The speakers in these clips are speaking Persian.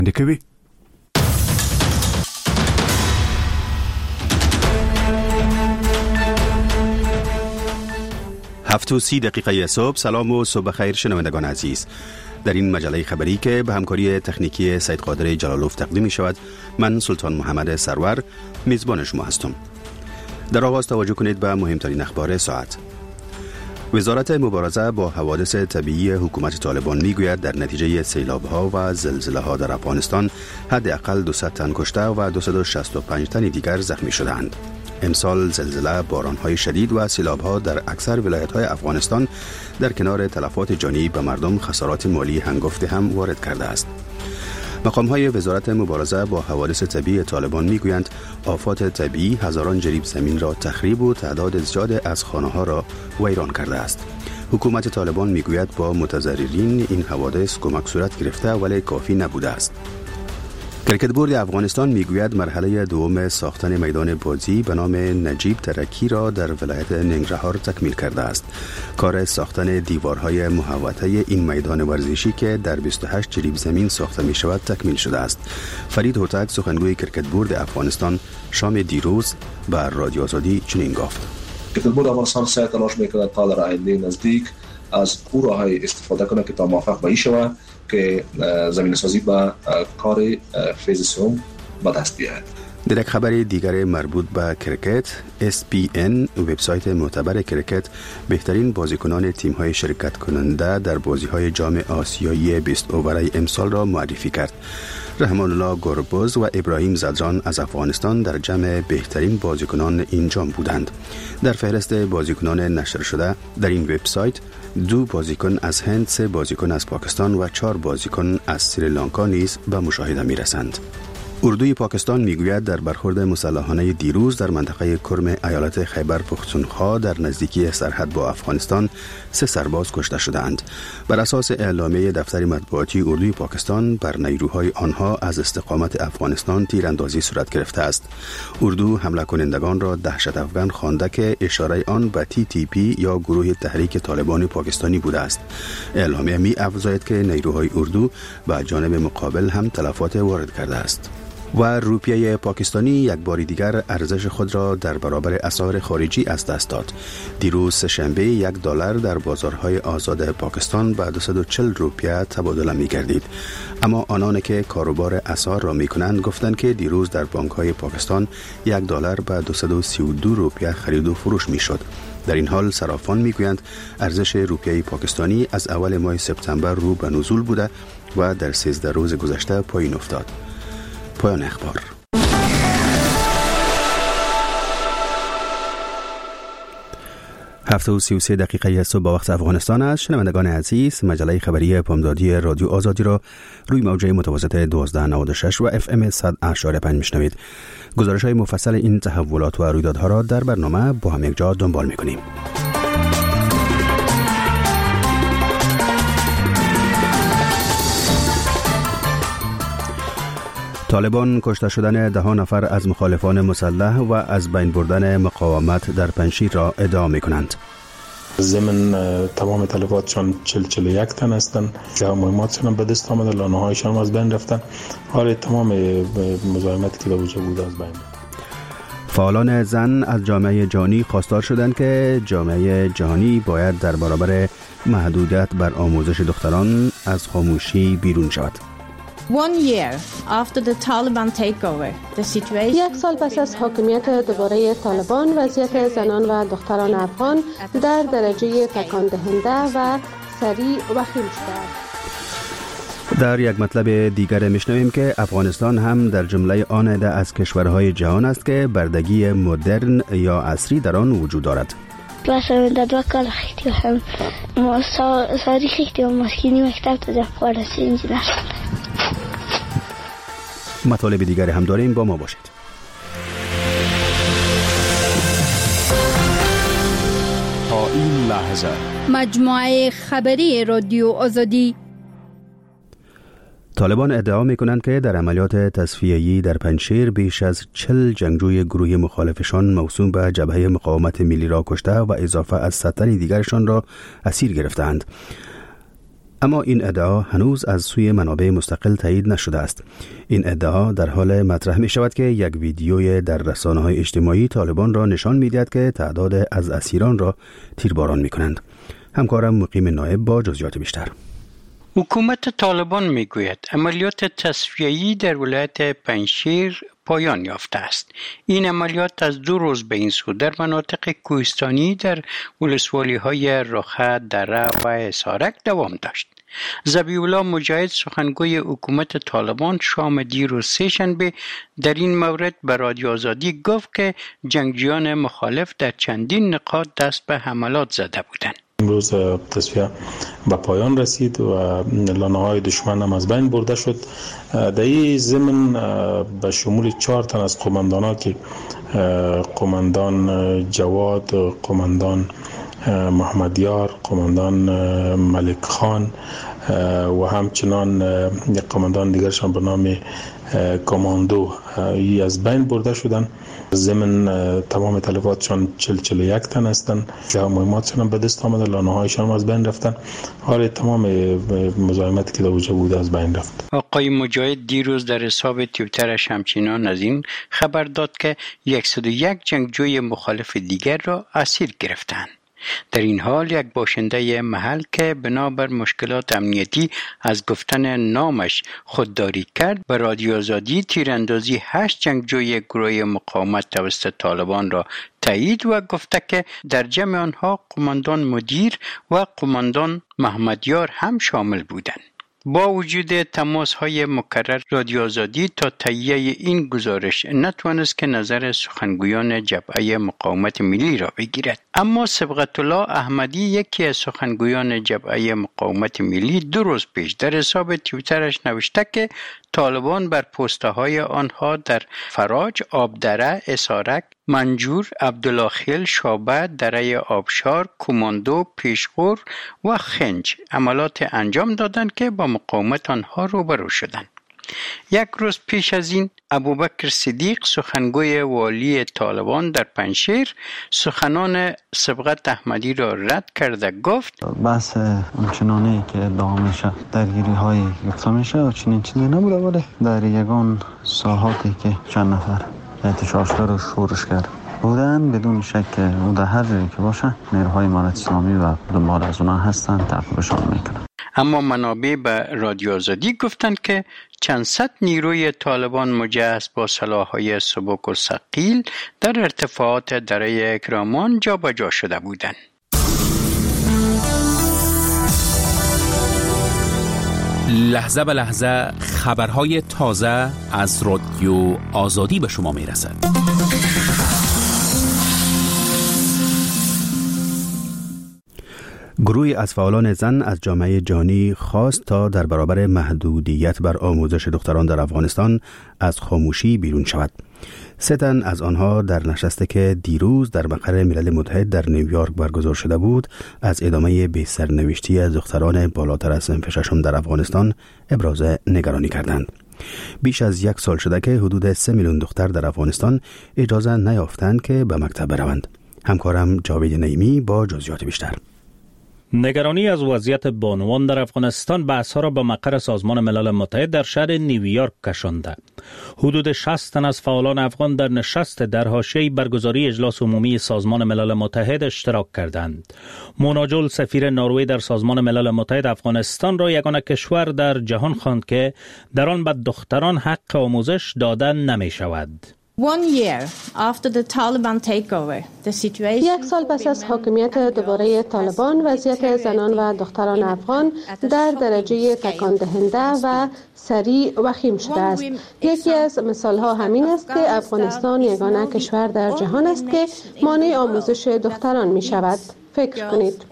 دکوی 7:30 صبح. سلام و صبح خیر شنوندگان عزیز. در این مجله خبری که به همکاری تکنیکی سید قادر جلالوف تقدیم می شود، من سلطان محمد سرور میزبان شما هستم. در آغاز توجه کنید به مهمترین اخبار ساعت. وزارت مبارزه با حوادث طبیعی حکومت طالبان میگوید در نتیجه سیلاب‌ها و زلزله‌ها در افغانستان حداقل 200 تن کشته و 265 تن دیگر زخمی شدند. امسال زلزله، باران‌های شدید و سیلاب‌ها در اکثر ولایت‌های افغانستان در کنار تلفات جانی به مردم خسارات مالی هنگفت هم وارد کرده است. مقام‌های وزارت مبارزه با حوادث طبیعی طالبان میگویند آفات طبیعی هزاران جریب زمین را تخریب و تعداد زیاد از خانه‌ها را ویران کرده است. حکومت طالبان میگوید با متضررین این حوادث کمک صورت گرفته ولی کافی نبوده است. کرکت بورد افغانستان میگوید مرحله دوم ساختن میدان بازی به نام نجیب ترکی را در ولایت ننگرهار تکمیل کرده است. کار ساختن دیوارهای محوطه این میدان ورزشی که در 28 جریب زمین ساخته می شود تکمیل شده است. فرید هوتک سخنگوی کرکت بورد افغانستان شام دیروز بر رادیو آزادی چنین گفت: کرکت بورد افغانستان سعی تلاش میکند تا در آینده نزدیک از او راه‌های استفاده کنه که تا موفق به شود که زمین سازی با کار فیز سوم به دست بیاید. در یک خبر دیگر مربوط به کرکت، SPN وبسایت معتبر کرکت بهترین بازیکنان تیم‌های شرکت کننده در بازی‌های جام آسیایی 20 اوورای امسال را معرفی کرد. رحمان الله گربز و ابراهیم زدران از افغانستان در جمع بهترین بازیکنان این جام بودند. در فهرست بازیکنان نشر شده در این وبسایت 2 بازیکن از هند، 3 بازیکن از پاکستان و 4 بازیکن از سریلانکا نیز به مشاهده می‌رسند. اردوی پاکستان میگوید در برخورد مسلحانه دیروز در منطقه کرم ایالت خیبر پختونخوا در نزدیکی سرحد با افغانستان 3 سرباز کشته شدند. بر اساس اعلامیه دفتر مطبوعاتی اردوی پاکستان بر نیروهای آنها از استقامت افغانستان تیراندازی صورت گرفته است. اردو حمله کنندگان را دهشت افغان خوانده که اشاره آن به TTP یا گروه تحریک طالبان پاکستانی بوده است. اعلامیه می افزاید که نیروهای اردو به جانب مقابل هم تلفات وارد کرده است. و روپیه پاکستانی یک بار دیگر ارزش خود را در برابر اسعار خارجی از دست داد. دیروز سه‌شنبه $1 در بازارهای آزاد پاکستان به 240 روپیه تبادله می گردید. اما آنان که کاروبار اسعار را می کنند گفتند که دیروز در بانک‌های پاکستان $1 به 232 روپیه خرید و فروش می شد. در این حال صرافان می گویند ارزش روپیه پاکستانی از اول ماه سپتامبر رو به نزول بوده و در 13 روز گذشته پایین افتاد. پایان اخبار. هفته و 33 دقیقه صبح با وقت افغانستان است. شنوندگان عزیز، مجله خبری پامدادی رادیو آزادی را روی موجه متوسط 1296 و FM 100.5 میشنوید. گزارش های مفصل این تحولات و رویدادها را در برنامه با هم یک جا دنبال میکنیم. طالبان کشته شدن 10 نفر از مخالفان مسلح و از بین بردن مقاومت در پنجشیر را ادعا می‌کنند. ضمن تمام تلفاتشان 41 تن هستند که مهماتشان به دست آمده، لانه‌هایشان از بین رفتن. حال تمام مزاحمتی که در وجود بود از بین. فعالان زن از جامعه جهانی خواستار شدند که جامعه جهانی باید در برابر محدودیت بر آموزش دختران از خاموشی بیرون شود. 1 سال پس از حاکمیت دوباره طالبان، وضعیت زنان و دختران افغان در درجه تکان دهنده و سریع وخیم شده. در یک مطلب دیگر میشنویم که افغانستان هم در جمله آن از کشورهای جهان است که بردگی مدرن یا عصری در آن وجود دارد. مثلا 2 کال خیلی هم ساری خیلی هم مسکینی مکتب تا فارسی انجینر. مطالب دیگر هم داریم، با ما باشید. تا این لحظه مجموعه خبری رادیو آزادی. طالبان ادعا می‌کنند که در عملیات تصفیه‌ای در پنجشیر بیش از 40 جنگجوی گروه مخالفشان موسوم به جبهه مقاومت ملی را کشته و اضافه از 100 تن دیگرشان را اسیر گرفتند. اما این ادعا هنوز از سوی منابع مستقل تایید نشده است. این ادعا در حال مطرح می شود که یک ویدیوی در رسانه‌های اجتماعی طالبان را نشان می دهد که تعداد از اسیران را تیرباران می کنند. همکارم مقیم نایب با جزئیات بیشتر. حکومت طالبان می گوید عملیات تصفیه‌ای در ولایت پنجشیر پایان یافته است. این عملیات از 2 روز به این سو در مناطق کوهستانی در ولسوالی‌های رخه، دره و اسارک دوام داشت. ذبیح الله مجاهد سخنگوی حکومت طالبان شام دیروز سه‌شنبه در این مورد به رادیو آزادی گفت که جنگجویان مخالف در چندین نقاط دست به حملات زده بودند. امروز تصفیه به پایان رسید و لانه‌های دشمن هم از بین برده شد. در این ضمن به شمول 4 تن از قماندان‌ها که قماندان جواد، قماندان محمدیار، قماندان ملک خان و همچنان یک قماندان دیگرشان به نام کماندو از بین برده شدن. ضمن تمام تلفاتشان 41 تن هستند که مهماتشان به دست آمده، لانه‌هایشان از بین رفتن. حال تمام مزاحمتی که در وجود بود از بین رفت. آقای مجاهد دیروز در حساب توییترش همچنان از این خبر داد که 101 جنگجوی مخالف دیگر را اسیر گرفتند. در این حال یک باشنده محل که بنابر مشکلات امنیتی از گفتن نامش خودداری کرد به رادیو آزادی تیراندازی 8 جنگجوی گروه مقاومت توسط طالبان را تایید و گفته که در جمع آنها قماندان مدیر و قماندان محمدیار هم شامل بودند. با وجود تماس‌های مکرر رادیو آزادی تا تهیه این گزارش نتوانست که نظر سخنگویان جبهه مقاومت ملی را بگیرد. اما صبغت الله احمدی یکی از سخنگویان جبهه مقاومت ملی 2 روز پیش در حساب توییترش نوشته که طالبان بر پست‌های آنها در فراج، آبدره، اسارک، منجور، عبدالله، شابه، دره آبشار، کماندو، پیشخور و خنج عملات انجام دادند که با مقاومت آنها روبرو شدند. 1 روز پیش از این ابوبکر صدیق سخنگوی والی طالبان در پنجشیر سخنان صبغت احمدی را رد کرده گفت بحث همچنانی که ادامه میشه درگیری های گفته میشه و چنین چیزی نبوده، ولی در یگان ساحاتی که چند نفر احتجاجگر و شورشگر بودن بدون شک او در هر جایی که باشه نیروهای امارت اسلامی و دنبال از اونها هستن تعقیبشان میکنن. اما منابع به رادیو آزادی گفتند که چند صد نیروی طالبان مجهز با سلاح‌های سبک و ثقیل در ارتفاعات دره کرمان جابجا شده بودند. لحظه به لحظه خبرهای تازه از رادیو آزادی به شما میرسد. گروهی از فعالان زن از جامعه جهانی خواست تا در برابر محدودیت بر آموزش دختران در افغانستان از خاموشی بیرون شود. 3 تن از آنها در نشستی که دیروز در مقر ملل متحد در نیویورک برگزار شده بود از ادامه بی‌سرنوشتی از دختران بالاتر از صنف 6 در افغانستان ابراز نگرانی کردند. بیش از 1 سال شده که حدود 3 میلیون دختر در افغانستان اجازه نیافتند که به مکتب بروند. همکارم جاوید نعیمی با جزئیات بیشتر. نگرانی از وضعیت بانوان در افغانستان بحث‌ها را به مقر سازمان ملل متحد در شهر نیویورک کشانده. حدود 60 تن از فعالان افغان در نشست در حاشیه برگزاری اجلاس عمومی سازمان ملل متحد اشتراک کردند. مونا جول سفیر نروژ در سازمان ملل متحد افغانستان را یگانه کشور در جهان خواند که در آن به دختران حق آموزش داده نمی شود. 1 سال پس از حاکمیت دوباره طالبان، وضعیت زنان و دختران افغان در درجه تکان دهنده و سریع وخیم شده است. یکی از مثالها همین است که افغانستان یگانه کشور در جهان است که مانع آموزش دختران می شود. فکر کنید.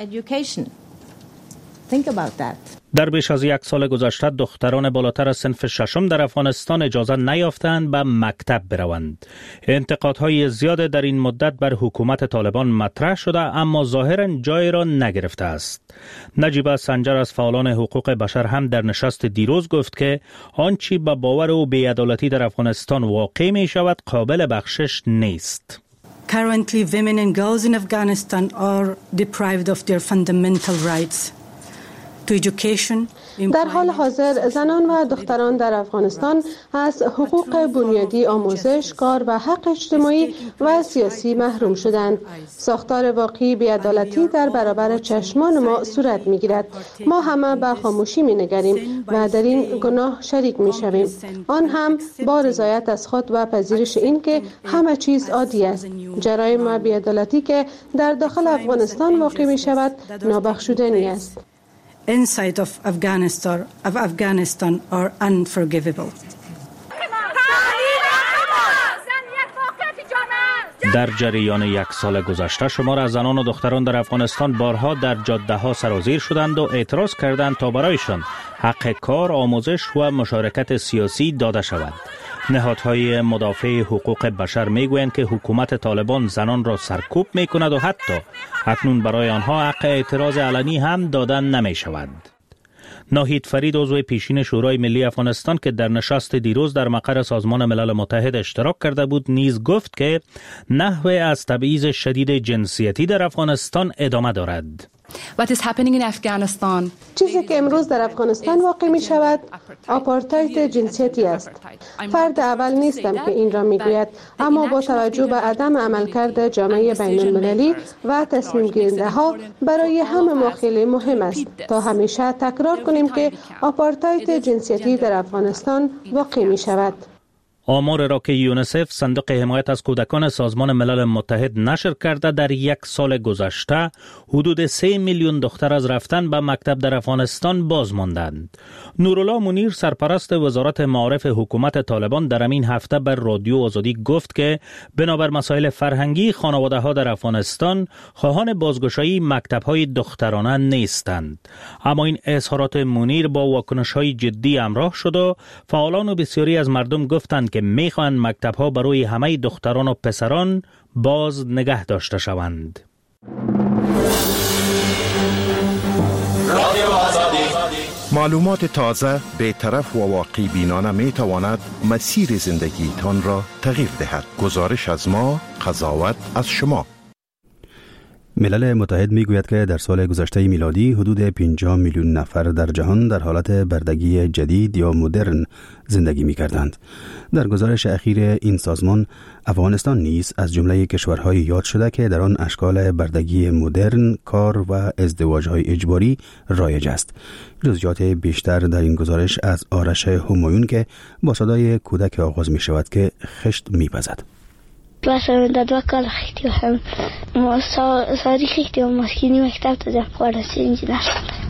در بیش از 1 سال گذشته دختران بالاتر از صنف 6 در افغانستان اجازه نیافتند به مکتب بروند. انتقادهای زیاد در این مدت بر حکومت طالبان مطرح شده اما ظاهراً جای را نگرفته است. نجیبه سنجر از فعالان حقوق بشر هم در نشست دیروز گفت که آنچه به باور او بی‌عدالتی در افغانستان واقع می شود قابل بخشش نیست. Currently, women and girls in Afghanistan are deprived of their fundamental rights در حال حاضر زنان و دختران در افغانستان از حقوق بنیادی آموزش، کار و حق اجتماعی و سیاسی محروم شدند. ساختار واقعی بی‌عدالتی در برابر چشمان ما صورت می‌گیرد. ما همه به خاموشی می‌نگریم و در این گناه شریک می‌شویم. آن هم با رضایت از خود و پذیرش این که همه چیز عادی است. جرایم و بی‌عدالتی که در داخل افغانستان واقع می‌شود نابخشودنی است. Inside of Afghanistan are unforgivable. در جریان یک سال گذشته شمار از زنان و دختران در افغانستان بارها در جاده‌ها سرازیر شدند و اعتراض کردند تا برایشان حق کار، آموزش و مشارکت سیاسی داده شود. نهادهای مدافع حقوق بشر میگویند که حکومت طالبان زنان را سرکوب میکند و حتی اکنون برای آنها حق اعتراض علنی هم دادن نمی شود. ناهید فرید عضو پیشین شورای ملی افغانستان که در نشست دیروز در مقر سازمان ملل متحد اشتراک کرده بود نیز گفت که نحوه از تبعیض شدید جنسیتی در افغانستان ادامه دارد. چیزی که امروز در افغانستان واقع می شود آپارتاید جنسیتی است. فرد اول نیستم که این را می گوید، اما با توجه به عدم عملکرد جامعه بین المللی و تصمیم گیرنده ها برای همه ما خیلی مهم است تا همیشه تکرار کنیم که آپارتاید جنسیتی در افغانستان واقع می شود. آمار را که یونیسف صندوق حمایت از کودکان سازمان ملل متحد نشر کرده در یک سال گذشته حدود 3 میلیون دختر از رفتن به مکتب در افغانستان باز ماندند. نورالله منیر سرپرست وزارت معارف حکومت طالبان در این هفته بر رادیو آزادی گفت که بنابر مسائل فرهنگی خانواده ها در افغانستان خواهان بازگشایی مکتب های دخترانه نیستند. اما این اظهارات منیر با واکنش های جدی همراه شد و فعالان و بسیاری از مردم گفتند که میخواهند مکتب ها برای همه دختران و پسران باز نگه داشته شوند. معلومات تازه، بی‌طرف و واقع بینانه می تواند مسیر زندگی تان را تغییر دهد. گزارش از ما، قضاوت از شما. ملل متحد می گوید که در سال گذشته میلادی حدود 50 میلیون نفر در جهان در حالت بردگی جدید یا مدرن زندگی می کردند. در گزارش اخیر این سازمان، افغانستان نیز از جمله کشورهای یاد شده که در آن اشکال بردگی مدرن، کار و ازدواج‌های اجباری رایج است. جزئیات بیشتر در این گزارش از آرش همایون که با صدای کودک آغاز می شود که خشت می پزد. مثلا در 2 کال خیلی هم ساری خیلی هم مسکینی مکتب تا خارسی انجینر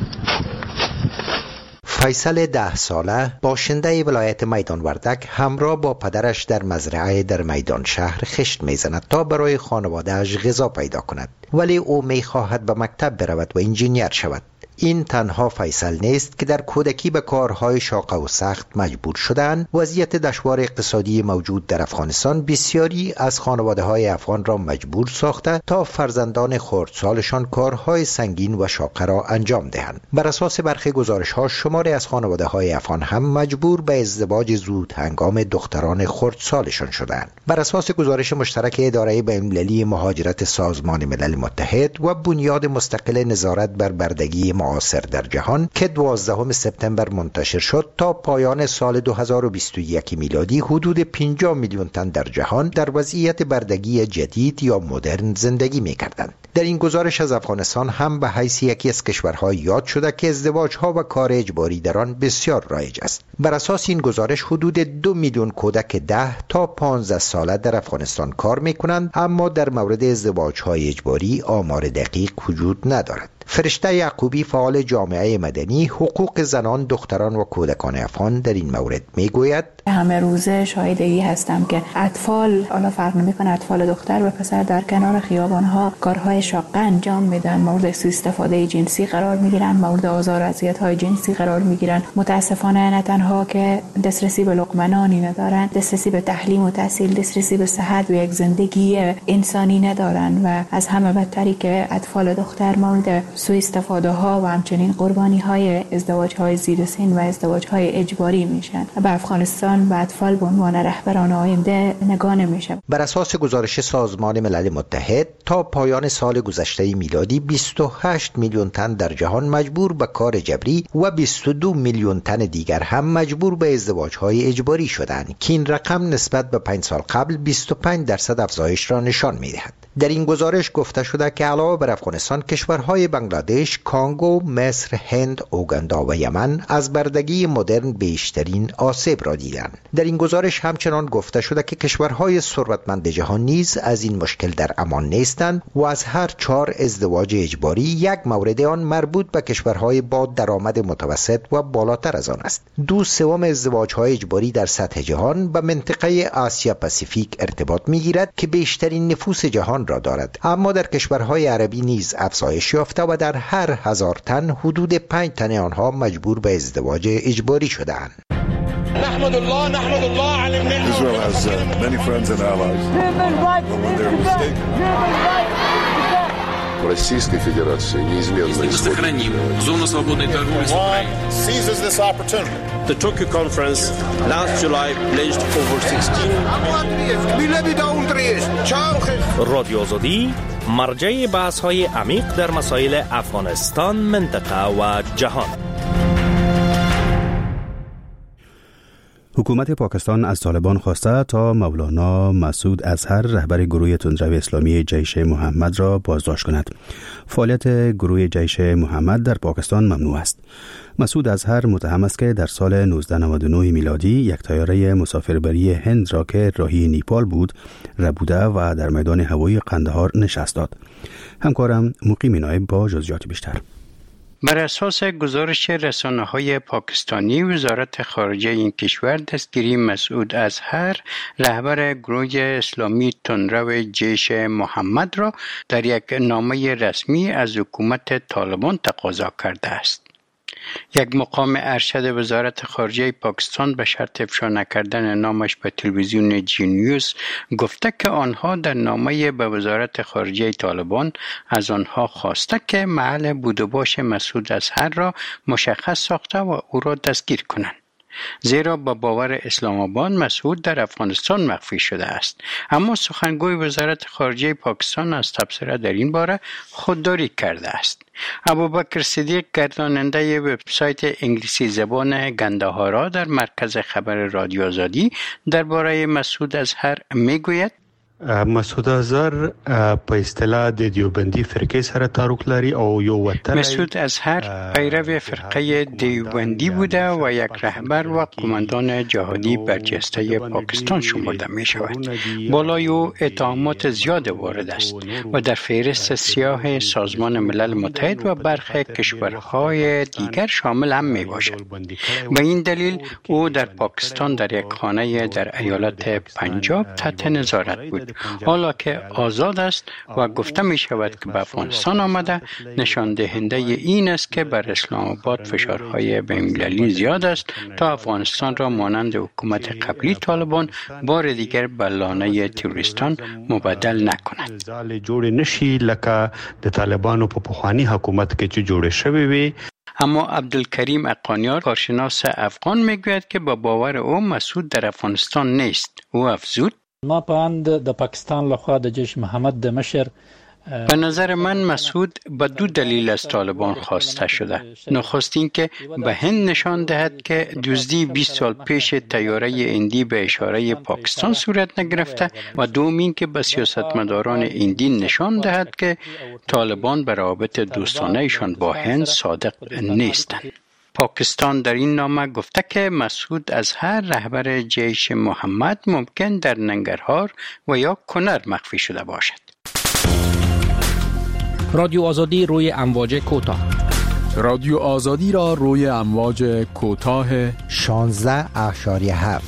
فیصل 10 ساله باشنده ولایت میدان وردک همراه با پدرش در مزرعه در میدان شهر خشت میزند تا برای خانواده‌اش غذا پیدا کند، ولی او میخواهد به مکتب برود و انجینیر شود. این تنها فیصل نیست که در کودکی به کارهای شاق و سخت مجبور شدند. وضعیت دشوار اقتصادی موجود در افغانستان بسیاری از خانواده‌های افغان را مجبور ساخته تا فرزندان خردسالشان کارهای سنگین و شاق را انجام دهند. بر اساس برخی گزارش‌ها شماری از خانواده‌های افغان هم مجبور به ازدواج زود هنگام دختران خردسالشان شدند. بر اساس گزارش مشترک اداره بین‌المللی مهاجرت سازمان ملل متحد و بنیاد مستقل نظارت بر بردگی معاصر در جهان که 12 سپتامبر منتشر شد، تا پایان سال 2021 میلادی حدود 50 میلیون تن در جهان در وضعیت بردگی جدید یا مدرن زندگی می‌کردند. در این گزارش از افغانستان هم به حیث یکی از کشورها یاد شده که ازدواج‌ها و کار اجباری در آن بسیار رایج است. بر اساس این گزارش حدود 2 میلیون کودک 10 تا 15 ساله در افغانستان کار می‌کنند، اما در مورد ازدواج‌های اجباری آمار دقیق وجود ندارد. فرشته یعقوبی فعال جامعه مدنی حقوق زنان، دختران و کودکان افغان در این مورد میگوید: همه روزه شاهدی هستم که اطفال، حالا فرق نمیکنه اطفال دختر و پسر، در کنار خیابان‌ها کارهای شاقه انجام میدن، مورد سوء استفاده جنسی قرار میگیرن، مورد آزار و اذیت‌های جنسی قرار میگیرن. متاسفانه نه تنها که دسترسی به لقمه نانی ندارن، دسترسی به تعلیم و تحصیل، دسترسی به صحت و یک زندگی انسانی ندارن و از همه بدتری که اطفال دختر مورد سوء استفاده ها و همچنین قربانی های ازدواج های زیر سن و ازدواج های اجباری میشن. به افغانستان و اطفال به عنوان رهبران آینده نگاه نمیشه. بر اساس گزارش سازمان ملل متحد تا پایان سال گذشته میلادی 28 میلیون تن در جهان مجبور به کار جبری و 22 میلیون تن دیگر هم مجبور به ازدواج‌های اجباری شدند که این رقم نسبت به 5 سال قبل 25% افزایش را نشان می‌دهد. در این گزارش گفته شده که علاوه بر افغانستان کشورهای بنگلادش، کانگو، مصر، هند، اوگاندا و یمن از بردگی مدرن بیشترین آسیب را دیدند. در این گزارش همچنان گفته شده که کشورهای ثروتمند جهان نیز از این مشکل در امان نیستند و از هر 4 ازدواج اجباری یک مورد آن مربوط به کشورهای با درآمد متوسط و بالاتر از آن است. 2/3 ازدواج‌های اجباری در سطح جهان به منطقه آسیا پاسیفیک ارتباط می‌گیرد که بیشترین نفوس جهان را دارد، اما در کشورهای عربی نیز افزایش یافته و در هر 1000 تن حدود 5 تن آنها مجبور به ازدواج اجباری شده‌اند. نحمد الله على النعمة. Israel has many friends and allies. When they're mistaken. Российской Федерации неизменно сохраним зону свободной торговли с Украиной. Seizes this opportunity. The Tokyo conference last July pledged over 16 رادیو آزادی مرجع بحث‌های عمیق در مسائل افغانستان، منطقه و جهان. حکومت پاکستان از طالبان خواسته تا مولانا مسعود اظهر رهبر گروه تندرو اسلامی جیش محمد را بازداشت کند. فعالیت گروه جیش محمد در پاکستان ممنوع است. مسعود اظهر متهم است که در سال 1999 میلادی یک طیاره مسافربری هند را که راهی نیپال بود ربوده و در میدان هوایی قندهار نشست داد. همکارم مقیم نایب با جزئیات بیشتر. بر اساس گزارش رسانه‌های پاکستانی، وزارت خارجه این کشور دستگیری مسعود اظهر رهبر گروه اسلامی تندرو جیش محمد را در یک نامه رسمی از حکومت طالبان تقاضا کرده است. یک مقام ارشد وزارت خارجه پاکستان به شرط افشا نکردن نامش به تلویزیون جی نیوز گفته که آنها در نامه به وزارت خارجه طالبان از آنها خواسته که محل بود و باش مسعود اظهر را مشخص ساخته و او را دستگیر کنند. زیرا با باور اسلام آباد مسعود در افغانستان مخفی شده است. اما سخنگوی وزارت خارجه پاکستان از تبصره در این باره خودداری کرده است. ابوبکر صدیق گرداننده وبسایت انگلیسی زبان گندهارا در مرکز خبر رادیو آزادی درباره مسعود اظهر میگوید مسعود اظهر په اصطلاح د دیوبندی فرقه سره تعلق لري او یو وطن مسعود اظهر پیرو فرقه دیوبندی بوده و یک رهبر و قماندان جهادی برجسته پاکستان شمرده می شود. بالای او اتهامات زیاد وارد است و در فهرست سیاه سازمان ملل متحد و برخی کشورهای دیگر شامل هم می باشد. به این دلیل او در پاکستان در یک خانه در ایالت پنجاب تحت نظارت بود. حالا که آزاد است و گفته می شود که به افغانستان آمده، نشان دهنده این است که بر اسلام آباد فشارهای بین‌المللی زیاد است تا افغانستان را مانند حکومت قبلی طالبان بار دیگر به لانه تروریستان مبدل نکند. جوړ نشي لکه د طالبانو په پخوانی حکومت کې چې جوړ شوی وي. اما عبدالکریم اقانیار کارشناس افغان میگوید که با باور او مسعود در افغانستان نیست. او افزود: ما په اند د پاکستان لخوا د جیش محمد د مشر به نظر من مسعود به دو دلیل از طالبان خواسته شده. نخست این که به هند نشان دهد که دزدی 20 سال پیش طیاره هندی به اشاره پاکستان صورت نگرفته و دوم این که به سیاستمداران هندی نشان دهد که طالبان به روابط دوستانه ایشان با هند صادق نیستند. پاکستان در این نامه گفته که مسعود اظهر رهبر جیش محمد ممکن در ننگرهار و یا کنر مخفی شده باشد. رادیو آزادی روی امواج کوتاه. رادیو آزادی را روی امواج کوتاه 16.7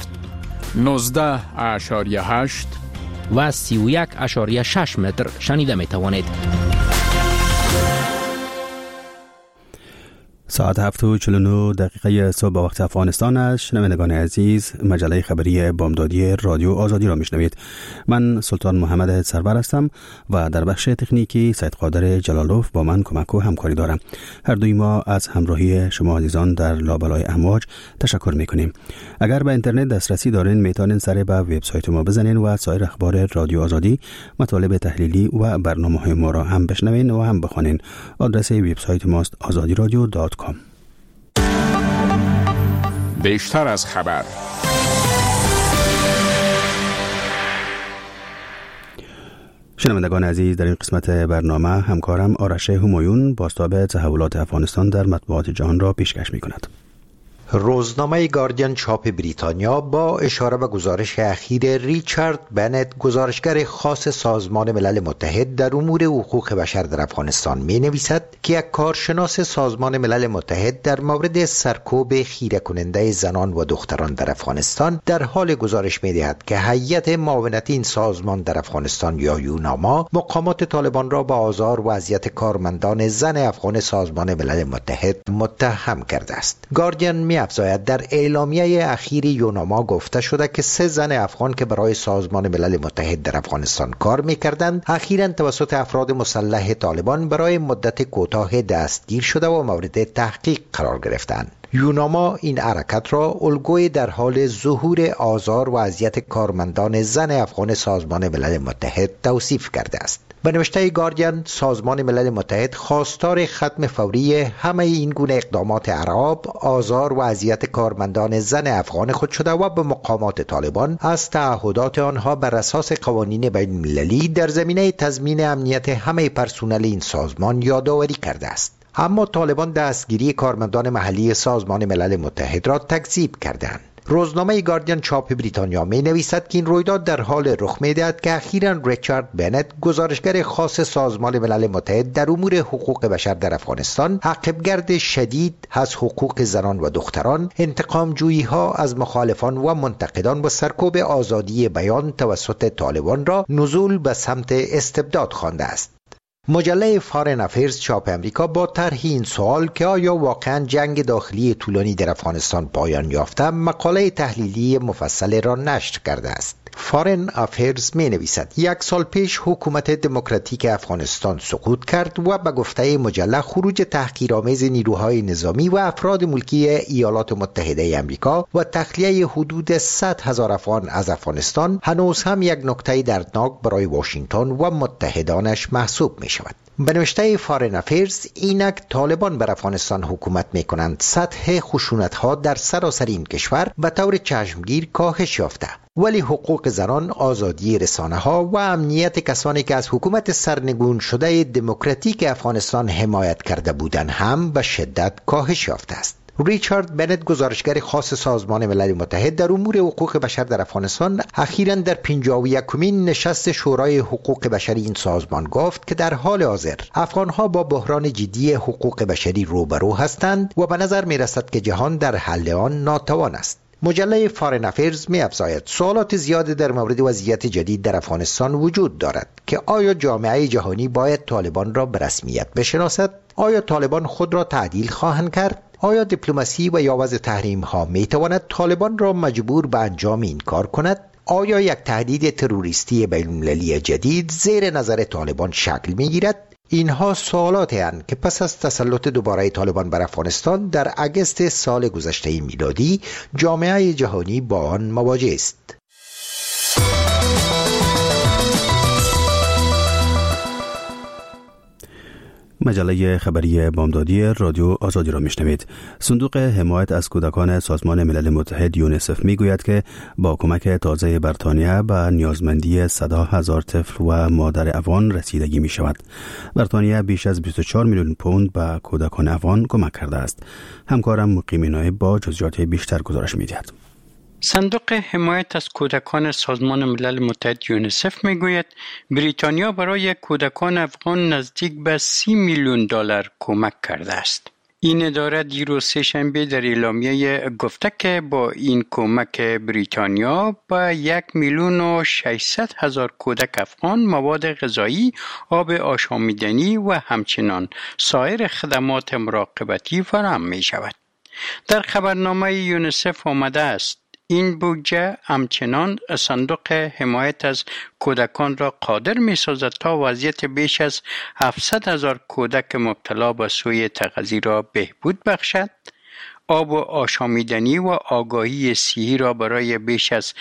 19.8 و 31.6 متر شنیده می توانید. ساعت 7:49 صبح به وقت افغانستان است. شنوندگان عزیز، مجله خبری بامدادی رادیو آزادی را میشنوید. من سلطان محمد سرور هستم و در بخش تکنیکی سید قادر جلالوف با من کمک و همکاری دارم. هر دوی ما از همراهی شما عزیزان در لابلای امواج تشکر میکنیم. اگر به اینترنت دسترسی دارین میتونین سر به وبسایت ما بزنین و سایر اخبار رادیو آزادی، مطالب تحلیلی و برنامه‌های ما را هم بشنوین و هم بخوانین. آدرس وبسایت ماست azadiradio.com. بیشتر از خبر. شنوندگان عزیز، در این قسمت برنامه همکارم آرش همایون بازتاب تحولات افغانستان در مطبوعات جهان را پیشکش می‌کند. روزنامه گاردین چاپ بریتانیا با اشاره به گزارش اخیر ریچارد بنت، گزارشگر خاص سازمان ملل متحد در امور حقوق بشر در افغانستان می نویسد که یک کارشناس سازمان ملل متحد در مورد سرکوب خیره کننده زنان و دختران در افغانستان در حال گزارش می دهد که هیئت معاونتی این سازمان در افغانستان یا یوناما مقامات طالبان را به آزار و اذیت کارمندان زن افغان سازمان ملل متحد متهم کرده است. گاردین می افزاید در اعلامیه اخیر یوناما گفته شده که 3 زن افغان که برای سازمان ملل متحد در افغانستان کار می‌کردند اخیراً توسط افراد مسلح طالبان برای مدت کوتاه دستگیر شده و مورد تحقیق قرار گرفتند. یوناما این حرکت را الگوی در حال ظهور آزار و اذیت کارمندان زن افغان سازمان ملل متحد توصیف کرده است. به نوشته گاردین، سازمان ملل متحد خواستار ختم فوری همه این گونه اقدامات ارهاب، آزار و اذیت کارمندان زن افغان خود شده و به مقامات طالبان از تعهدات آنها بر اساس قوانین بین المللی در زمینه تضمین امنیت همه پرسنل این سازمان یادآوری کرده است. اما طالبان دستگیری کارمندان محلی سازمان ملل متحد را تکذیب کردند. روزنامه گاردین چاپ بریتانیا می نویسد که این رویداد در حال رخ می دهد که اخیراً ریچارد بنت، گزارشگر خاص سازمان ملل متحد در امور حقوق بشر در افغانستان، عقبگرد شدید از حقوق زنان و دختران، انتقام جویی ها از مخالفان و منتقدان و سرکوب آزادی بیان توسط طالبان را نزول به سمت استبداد خوانده است. مجله فارن افیرز چاپ امریکا با طرح این سوال که آیا واقعا جنگ داخلی طولانی در افغانستان پایان یافته، مقاله تحلیلی مفصل را نشر کرده است. فارن افیرز می نویسد 1 سال پیش حکومت دموکراتیک افغانستان سقوط کرد و به گفته مجله خروج تحقیرآمیز نیروهای نظامی و افراد ملکی ایالات متحده امریکا و تخلیه حدود 100,000 افغان از افغانستان هنوز هم یک نکته دردناک برای واشنگتن و متحدانش محسوب می شود. به نوشته فارن افیرز، اینک طالبان بر افغانستان حکومت می کنند، سطح خشونت ها در سراسر این کشور به طور چشمگیر کاهش یافته، ولی حقوق زنان، آزادی رسانه ها و امنیت کسانی که از حکومت سرنگون شده دموکراتیک افغانستان حمایت کرده بودند هم به شدت کاهش یافته است. ریچارد بنت، گزارشگر خاص سازمان ملل متحد در امور حقوق بشر در افغانستان، اخیراً در 51مین نشست شورای حقوق بشری این سازمان گفت که در حال حاضر افغانها با بحران جدی حقوق بشری روبرو هستند و به نظر می رسد که جهان در حل آن ناتوان است. مجله فارن افیرز می افزاید سوالات زیاد در مورد وضعیت جدید در افغانستان وجود دارد که آیا جامعه جهانی باید طالبان را به رسمیت بشناسد؟ آیا طالبان خود را تعدیل خواهند کرد؟ آیا دیپلماسی و یا وضع تحریم ها می تواند طالبان را مجبور به انجام این کار کند؟ آیا یک تهدید تروریستی بین المللی جدید زیر نظر طالبان شکل می گیرد؟ اینها سوالاتی هستند که پس از تسلط دوباره طالبان بر افغانستان در اگست سال گذشته میلادی جامعه جهانی با آن مواجه است. مجله خبری بامدادی رادیو آزادی را میشنوید. صندوق حمایت از کودکان سازمان ملل متحد یونیسف میگوید که با کمک تازه بریتانیا به نیازمندی 100,000 طفل و مادر افغان رسیدگی می شود. بریتانیا بیش از 24 میلیون پوند به کودکان افغان کمک کرده است. همکارم مقیم نایب با جزئیات بیشتر گزارش می‌دهد. صندوق حمایت از کودکان سازمان ملل متحد یونیسف میگوید بریتانیا برای کودکان افغان نزدیک به $30 میلیون کمک کرده است. این اداره دیروز سه‌شنبه در اعلامیه گفته که با این کمک بریتانیا به 1,600,000 کودک افغان مواد غذایی، آب آشامیدنی و همچنان سایر خدمات مراقبتی فراهم می شود. در خبرنامه یونیسف آمده است این بودجه همچنان صندوق حمایت از کودکان را قادر می سازد تا وضعیت بیش از 700,000 کودک مبتلا به سوء تغذیه را بهبود بخشد، آب و آشامیدنی و آگاهی صحی را برای بیش از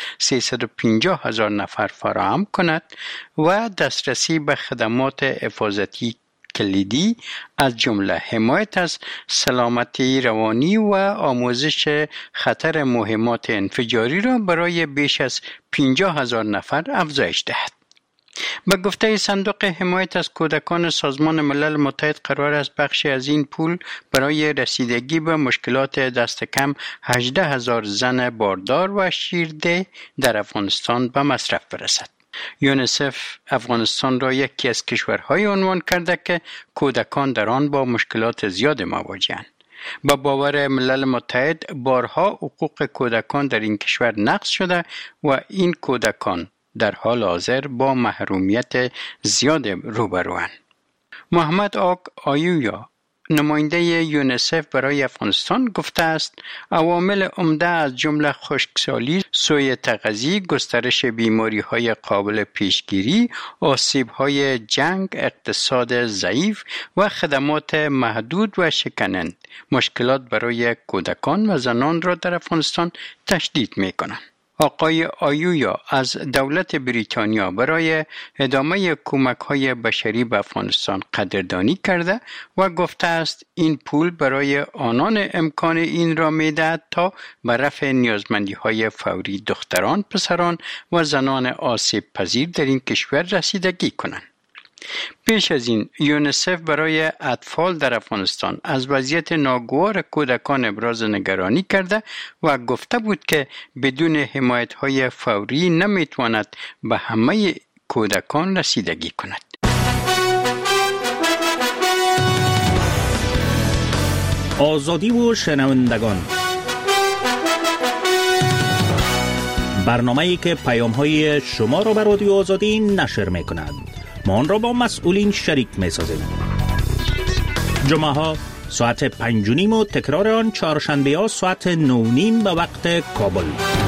350,000 نفر فراهم کند و دسترسی به خدمات حفاظتی کلیدی از جمله حمایت از سلامتی روانی و آموزش خطر مهمات انفجاری را برای بیش از 50,000 نفر افزایش دهد. به گفته صندوق حمایت از کودکان سازمان ملل متحد قرار است بخشی از این پول برای رسیدگی به مشکلات دست کم 18,000 زن باردار و شیرده در افغانستان به مصرف برسد. یونیسف افغانستان را یکی از کشورهای عنوان کرده که کودکان در آن با مشکلات زیاد مواجه‌اند. با باور ملل متحد بارها حقوق کودکان در این کشور نقض شده و این کودکان در حال حاضر با محرومیت زیاد روبروند. محمد آیویا نماینده یونیسف برای افغانستان گفته است عوامل عمده از جمله خشکسالی، سوء تغذیه، گسترش بیماری‌های قابل پیشگیری، آسیب‌های جنگ، اقتصاد ضعیف و خدمات محدود و شکننده مشکلات برای کودکان و زنان را در افغانستان تشدید می‌کنند. آقای آیویا از دولت بریتانیا برای ادامه کمک‌های بشری به افغانستان قدردانی کرده و گفته است این پول برای آنان امکان این را می‌دهد تا به رفع نیازمندی‌های فوری دختران، پسران و زنان آسیب پذیر در این کشور رسیدگی کنند. پیش از این یونیسف برای اطفال در افغانستان از وضعیت ناگوار کودکان ابراز نگرانی کرده و گفته بود که بدون حمایت‌های فوری نمیتواند به همه کودکان رسیدگی کند. آزادی و شنوندگان، برنامه‌ای که پیام‌های شما را به رادیو آزادی نشر می‌کند. ما آن را با مسئولین شریک می‌سازیم. جمعه ها ساعت 5:30 و تکرار آن چهارشنبه ها ساعت 9:30 به وقت کابل.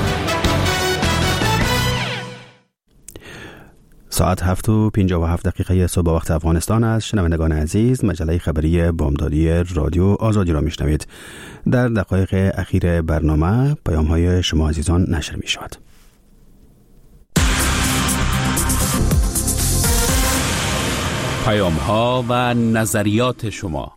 ساعت 7:57 صبح وقت افغانستان است. شنوندگان عزیز، مجله خبری بامدادی رادیو آزادی را میشنوید. در دقایق اخیر برنامه پیام‌های شما عزیزان نشر می‌شود. پیام‌ها و نظریات شما.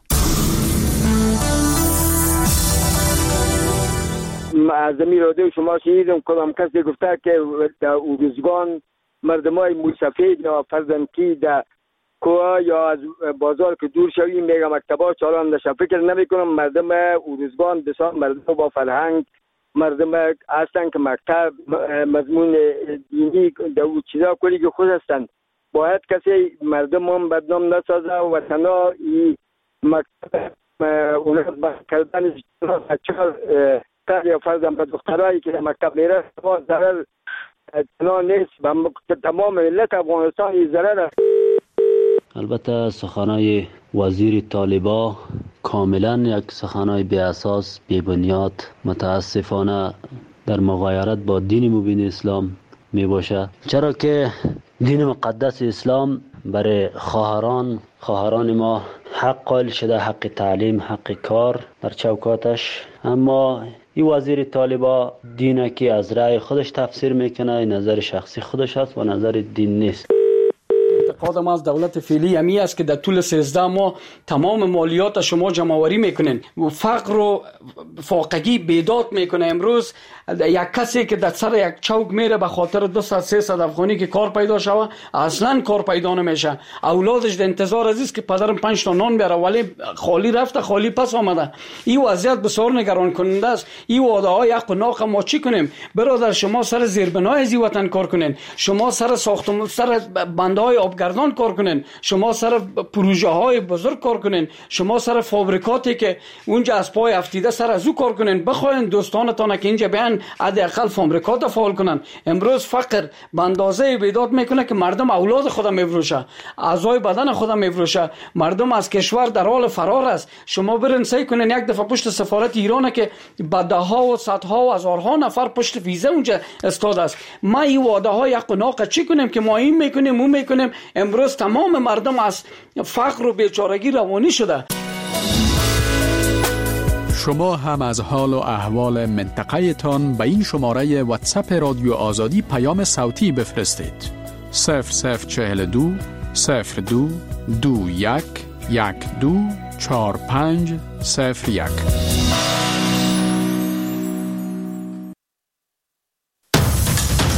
از این رادیو شما شنیدم کدام کسی گفته که در روزگان مردمای موسفید یا فرزندکی در کوه یا از بازار که دور شویم میگم مکتبا چالان نشه. فکر نمی کنم مردم روزگان بسیار مردم با فرهنگ، مردم هستن که مکتب مضمون دینی در او چیزا کلی که خود هستن. باید کسی مردم هم بدنام نسازه و تنها این مکتب اون کردنش بچه یا فرزند به دخترهایی که مکتب میره ضرر تنها نیست، به تمام ملت افغانستان این ضرر است. البته سخنای وزیر طالبا کاملا یک سخنای بی اساس، بی بنیاد، متاسفانه در مغایرت با دین مبین اسلام می باشه. چرا که دین مقدس اسلام برای خواهران ما حق قائل شده، حق تعلیم، حق کار در چوکاتش. اما این وزیر طالبا دینه که از رأی خودش تفسیر میکنه، نظر شخصی خودش است و نظر دین نیست. اعتقادم از دولت فعلی همی است که در طول 13 ماه تمام مالیات شما جمع‌آوری میکنین و فقر و فاقگی بیداد میکنه. امروز یک کسی که در سر یک چوک میره به خاطر 200-300 افغانی که کار پیدا شوه، اصلا کار پیدا نمیشه. اولادش در انتظار است که پدرم 5 تا نان بیاره، ولی خالی رفته خالی پس آمده. این وضعیت بسیار نگران کننده است. این وعده های حق و ناق ما چی کنیم؟ برادر شما سر زیربنای از وطن کار کنین، شما سر ساختمان، سر بندهای آب کارگردان کار کنین، شما سر پروژه های بزرگ کار کنین، شما سر فابریکاتی که اونجا از پای افتیده سر از او کار کنین، بخواین دوستانتان که اینجا بیان حداقل فابریکات فعال کنن. امروز فقر به اندازه بیداد میکنه که مردم اولاد خود میفروشه، اعضای بدن خود میفروشه، مردم از کشور در حال فرار است. شما برین سعی کنین یک دفعه پشت سفارت ایران که با ده ها و صدها و هزارها نفر پشت ویزه اونجا استاد است. ما این وعده های حق و ناقه چی کنیم که ما این میکنیم اون میکنیم؟ امروز تمام مردم از فقر و بیچارگی روانی شده. شما هم از حال و احوال منطقه تان به این شماره واتساپ رادیو آزادی پیام صوتی بفرستید. 0042 02 21 12 45 01.